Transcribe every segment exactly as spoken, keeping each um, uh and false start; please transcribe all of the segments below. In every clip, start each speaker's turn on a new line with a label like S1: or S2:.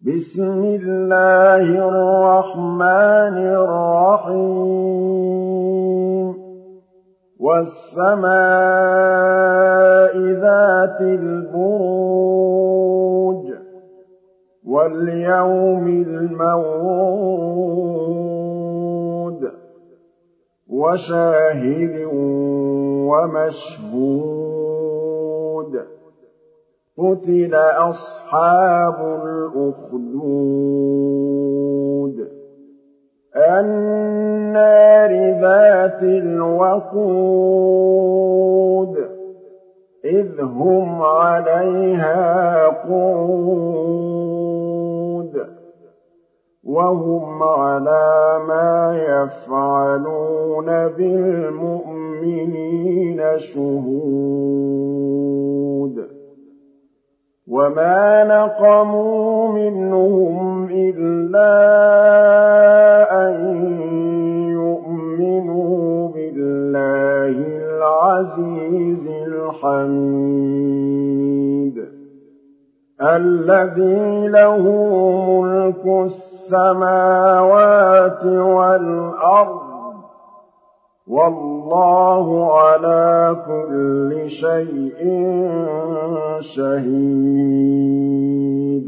S1: بسم الله الرحمن الرحيم والسماء ذات البروج واليوم الموعود وشاهد ومشهود قتل أصحاب الأخدود النار ذات الوقود إذ هم عليها قعود وهم على ما يفعلون بالمؤمنين شهود وما نقموا منهم إلا أن يؤمنوا بالله العزيز الحميد الذي له ملك السماوات والأرض والله على كل شيء شهيد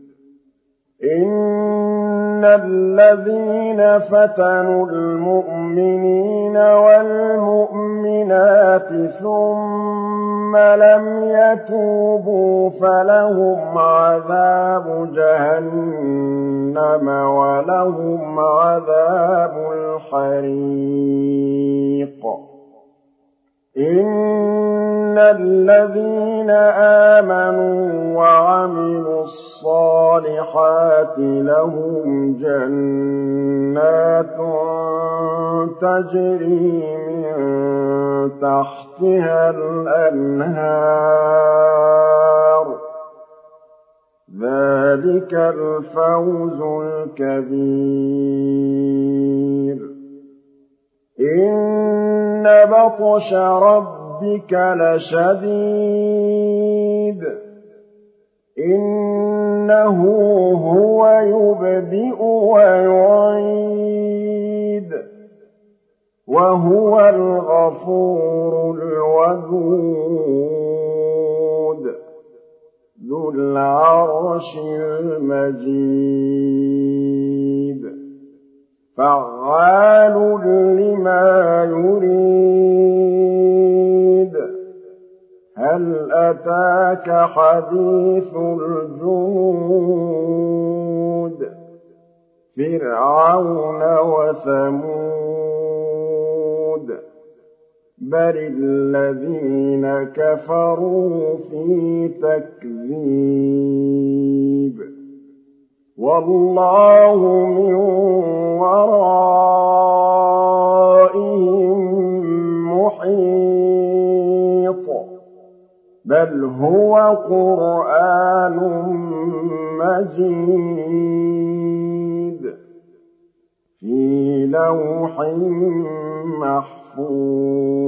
S1: إن الذين فتنوا المؤمنين والمؤمنات ثم لم يتوبوا فلهم عذاب جهنم ولهم عذاب الحريق إن الذين آمنوا وعملوا الصالحات لهم جنات تجري من تحتها الأنهار ذلك الفوز الكبير إن بطش ربك لشديد إنه هو يبدئ ويعيد وهو الغفور الودود ذو العرش المجيد فعال لما يريد هل أتاك حديث الجنود فرعون وثمود بل الذين كفروا في تكذيب والله من ورائهم محيط بل هو قرآن مجيد في لوح محفوظ